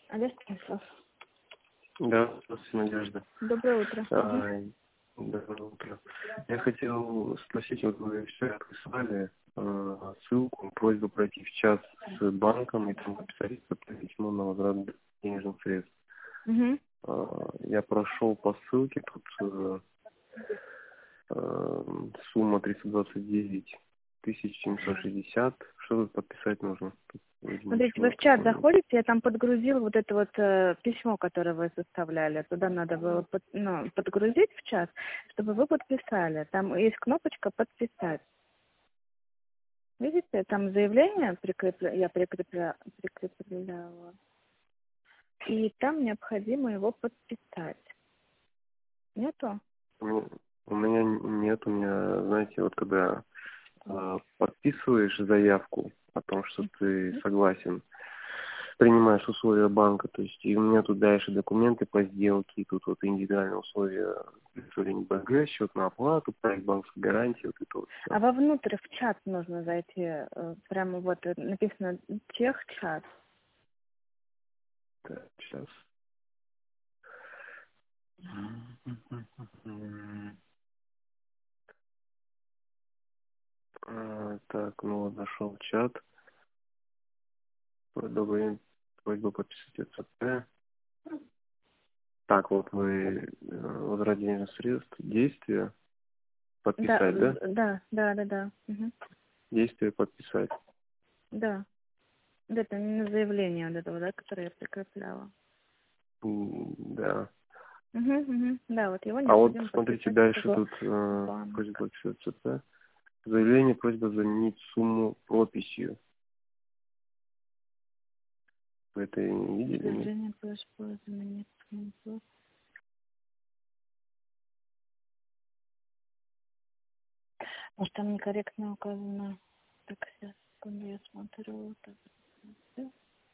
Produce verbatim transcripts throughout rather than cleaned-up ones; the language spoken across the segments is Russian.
Алло, Станислав. Да, здравствуйте, Надежда. Доброе утро. А, доброе утро. Я хотел спросить, вот вы вчера прислали а, ссылку, просьбу пройти в чат с банком и там написать письмо на возврат денежных средств. Угу. А, я прошел по ссылке, тут а, а, сумма триста двадцать девять тысяч семьсот шестьдесят. Что тут подписать нужно? Тут, видимо, Смотрите, ничего вы в чат такого нет. заходите, я там подгрузил вот это вот э, письмо, которое вы составляли. Туда надо было под, ну, подгрузить в чат, чтобы вы подписали. Там есть кнопочка «Подписать». Видите, там заявление прикрепля... я прикрепля... прикрепляла. И там необходимо его подписать. Нету? У меня у меня нет, у меня, знаете, вот когда э, подписываешь заявку о том, что ты согласен, принимаешь условия банка, то есть и у меня тут дальше документы по сделке, и тут вот индивидуальные условия лицевания БГ, счет на оплату, проект банковской гарантии, вот это вот все. А вовнутрь в чат нужно зайти. э, Прямо вот э, написано «Техчат». Так, сейчас. А, так, ну вот нашел чат. Добрый, просьба подписать ЦП. Так, вот вы э, возврат денежных средств, действия, Да, подписать, да? з- да, да, да, да. Мгм. Действие подписать. Да. Вот это на заявление вот этого, да, которое я прикрепляла. М, Да. Угу, угу. Да, вот его А вот необходимо смотрите, подписать дальше этого тут э, банка. просьба подписать ЦП. Заявление, просьба заменить сумму прописью. Вы это не видели? Нет? Заявление просьба заменить смысл. Может, там некорректно указано. Так, сейчас, секунду, я смотрю. Так, да.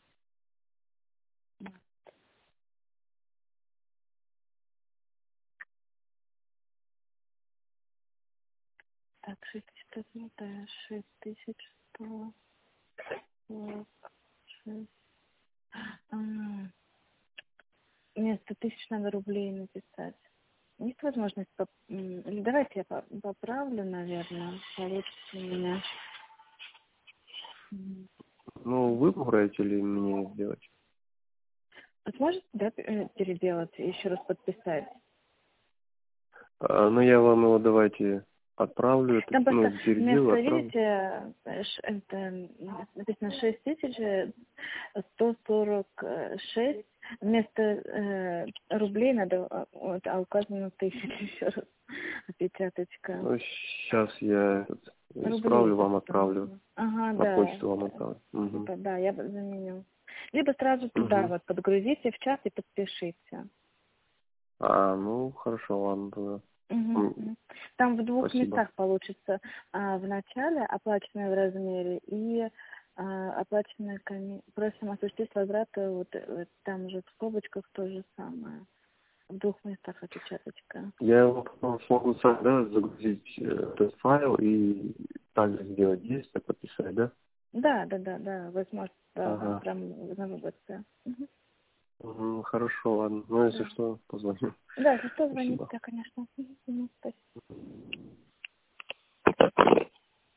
Так, шесть тысяч сто, да, шесть тысяч сто сорок шесть. А, вместо тысяч надо рублей написать. Есть возможность, поп- м, или давайте я по- поправлю, наверное, получится у меня. М. Ну, вы поправите или мне сделать? А сможете, да, п- э, переделать и еще раз подписать? А, ну, я вам его давайте отправлю, это, Там ну, просто переделаю, вместо, отправлю. видите, э, ш- это м, написано шесть тысяч сто сорок шесть, вместо э, рублей надо, а, вот, а указано тысяча еще раз, опечаточка. Ну, сейчас я этот, Рублей исправлю, вам просто отправлю. нужно. Ага, На да. почту вам отправлю. Угу. Типа, да, я бы заменю. Либо сразу туда Угу. вот подгрузите в чат и подпишите. А, ну, хорошо, ладно, тогда. Мгм, М, мгм. Там в двух Спасибо. местах получится а, в начале оплаченное в размере и а, оплаченное коми... Просим осуществить возврат э, вот, э, там же в скобочках то же самое. В двух местах опечаточка. Я его потом смогу сам, да, загрузить э, этот файл и также сделать действие, подписать, да? Да, да, да, да. Вы сможете да, Ага. прям на выборке. Мгм. Мгм, хорошо, ладно. Ну, если Да. что, позвоню. Да, если что, звоните, Спасибо. да, конечно. Мгм, мгм. Спасибо.